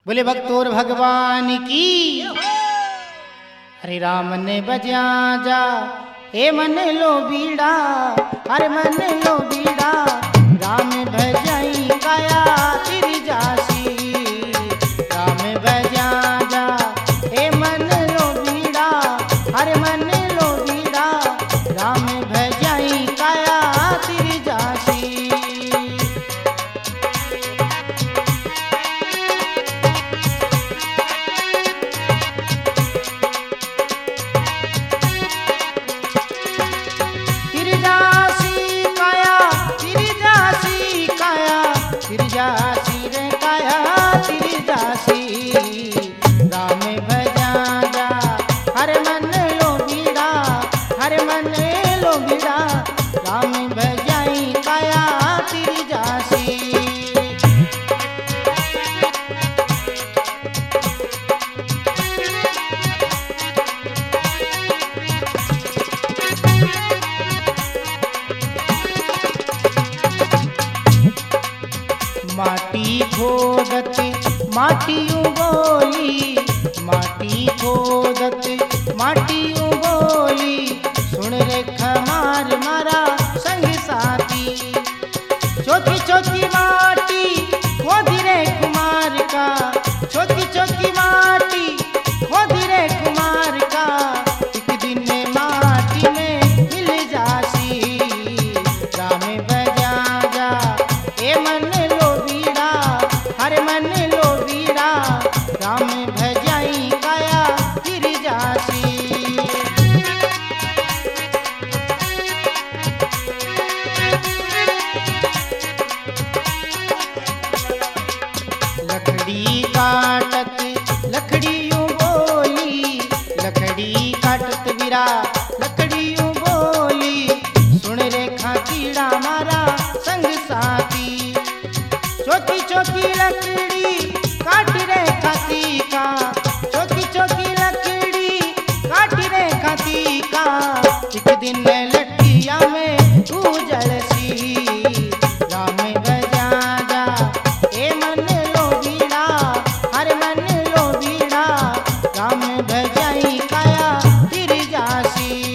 बोले भक्तोर भगवान की। हरे राम ने बजा जा हे मन लो बीड़ा, हरे मन लो बीड़ा राम भजाई काया तिरी जासी। राम बजा जा हे मन लो बीड़ा, हरे मन लो बीड़ा राम भजाई काया तिरी जासी। जासी रे काया तिरी जासी। राम भजा जा हरे मन लो बीड़ा, हरे मन लो बीड़ा राम भजाई काया तिरी जासी। माटी खोदत माटी उगोली, माटी खोदत माटी उगोली सुन रे खमार मारा संग साथी। चौकी चौकी माटी खोदी रे कुमार का, चौकी चौकी माटी खोदी रे कुमार का एक दिन माटी में मिल जासी। राम बजा जा ए मन हरे मन लो बीड़ा राम भजाई काया तिरी जासी। लकड़ी काटत लकड़ी बोली, लकड़ी काटत बिरा लकड़ी बोली सुन रे खातीड़ा मारा संग साथी। चौकी चौकी लकड़ी काट रे खाती का, चौकी चौकी लकड़ी काट रे खाती का एक दिन लट्टिया में तू जलसी। राम बजा जा ए मन लो बीड़ा, हरे मन लो बीड़ा राम भजाई काया तिरी जासी।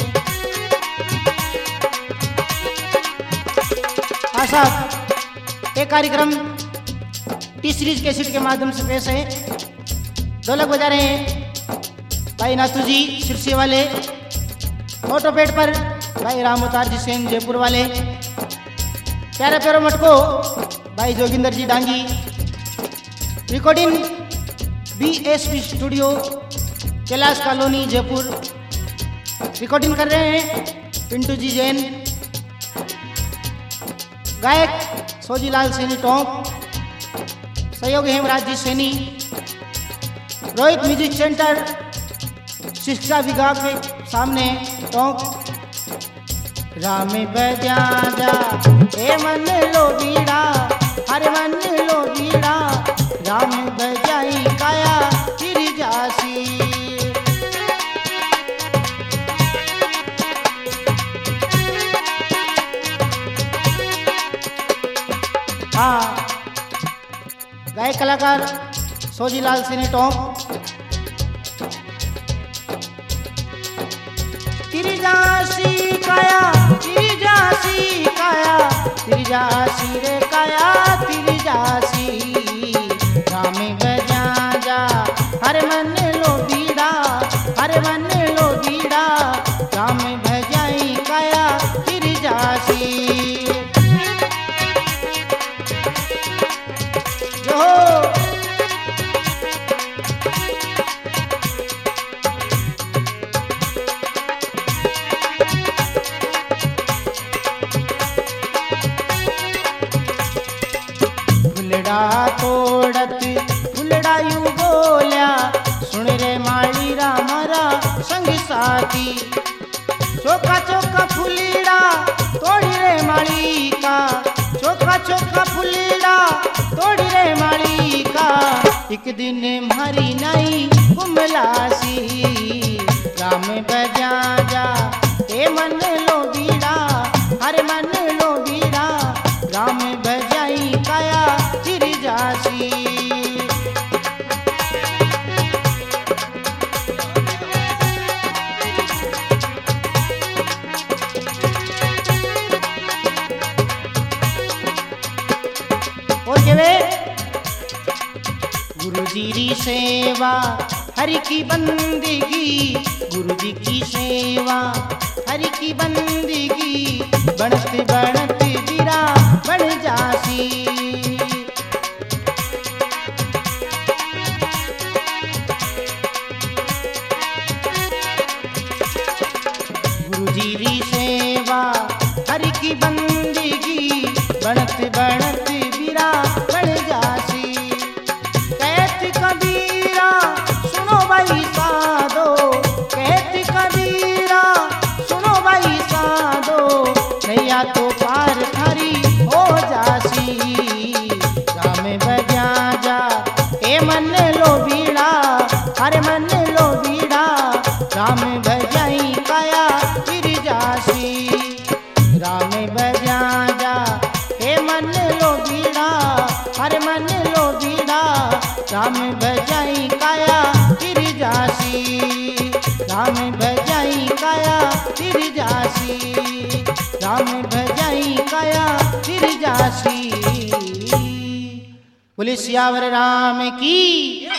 आशा ये कार्यक्रम टी सीरीज कैसेट के माध्यम से पेश है। ढोलक बजा रहे हैं भाई नाथू जी सिरसी वाले, मोटोपेट पर भाई राम अवतार जी सेन जयपुर वाले, प्यारे प्यारो मटको भाई Joginder ji Dangi. Recording BSP studio Kailash colony Jaipur. Recording कर रहे हैं पिंटू जी जैन। गायक सोजीलाल सैनी टोंक, सहयोग हेमराज जी सैनी। रोहित म्यूजिक सेंटर शिक्षा विभाग के सामने टोंक। राम बजा जा हे मन लो बीड़ा, हरे मन लो बीड़ा राम बजाई काया तिरी जासी। हाँ, गायक कलाकार सोजीलाल सिंह टोंक। तिरी जासी काया तिरी जासी काया तिरी जासी रे काया तिरी जासी। राम बजा जा हरे मन लो बीड़ा, हरे मन लो बीड़ा राम भजाई काया तिरी जासी। फुलड़ा तोड़त फुलड़ा यू बोल्या सुन रे माली रामरा संग साथी। चौका चौका फुलीड़ा तोड़ी रे माली का, चौका चौका फुलीड़ा तोड़ी रे माली का एक दिन मारी नहीं कुमलासी। राम बजा जा ए मन लो बीड़ा, हरे मन लो बीड़ा राम भजाई काया तिरी जासी। गुरु जी री सेवा हरि की बंदगी, गुरु जी की सेवा हरि की बंदगी, बढ़त बढ़त बिरा बन जासी। गुरु जी री सेवा हरि की बंदगी, बढ़त बढ़त बिरा बन जासी। कहत कबीरा सुनो भाई साधो, कहत कबीरा सुनो भाई साधो, नैया तो पार थारी हो जासी। राम बजा जा ए मन लो बीड़ा, अरे मन लो बीड़ा, राम भजाई काया फिर जासी। राम बजा जा ए मन लो बीड़ा, अरे मन लो बीड़ा, राम भजाई काया फिर जासी। राम भजाई काया फिर जासी, राम भजाई काया फिर जासी। बोले सियावर राम की।